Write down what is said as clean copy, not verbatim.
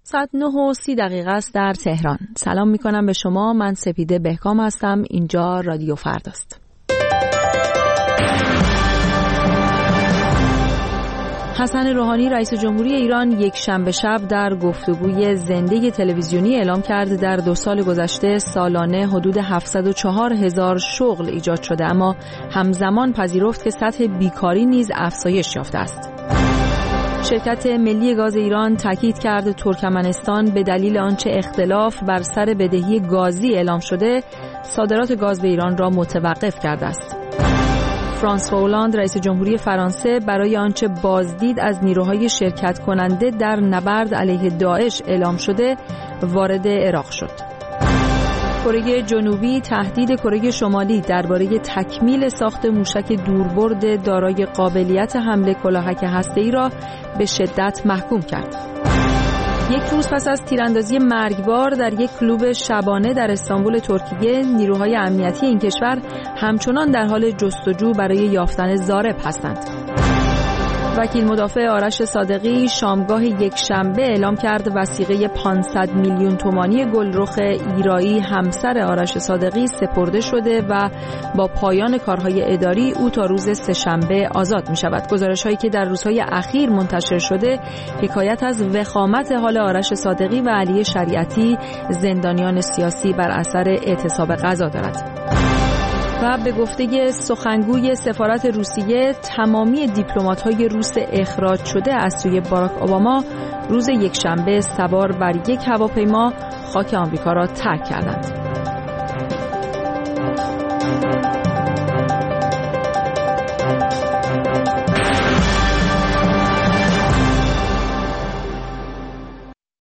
ساعت 9:30 است در تهران. سلام میکنم به شما. من سپیده بهکام هستم. اینجا رادیو فرداست. حسن روحانی رئیس جمهوری ایران یک شنبه شب در گفتگوی زنده تلویزیونی اعلام کرد در 2 سال گذشته سالانه حدود 704,000 شغل ایجاد شده، اما همزمان پذیرفت که سطح بیکاری نیز افزایش یافته است. شرکت ملی گاز ایران تاکید کرد ترکمنستان به دلیل آنچه اختلاف بر سر بدهی گازی اعلام شده صادرات گاز به ایران را متوقف کرده است. فرانسوا هولند رئیس جمهوری فرانسه برای آنچه بازدید از نیروهای شرکت کننده در نبرد علیه داعش اعلام شده وارد عراق شد. کره جنوبی تهدید کره شمالی درباره تکمیل ساخت موشک دوربرد دارای قابلیت حمله کلاهک هسته‌ای را به شدت محکوم کرد. یک روز پس از تیراندازی مرگبار در یک کلوب شبانه در استانبول ترکیه، نیروهای امنیتی این کشور همچنان در حال جستجو برای یافتن ضارب هستند. وکیل مدافع آرش صادقی شامگاه یک شنبه اعلام کرد وثیقه 500 میلیون تومانی گلرخ ایرایی همسر آرش صادقی سپرده شده و با پایان کارهای اداری او تا روز سه‌شنبه آزاد می شود. گزارش‌هایی که در روزهای اخیر منتشر شده حکایت از وخامت حال آرش صادقی و علی شریعتی، زندانیان سیاسی بر اثر اعتصاب غذا دارد. و به گفته سخنگوی سفارت روسیه، تمامی دیپلمات‌های روس اخراج شده از سوی باراک اوباما روز یکشنبه سوار بر یک هواپیما خاک آمریکا را ترک کردند.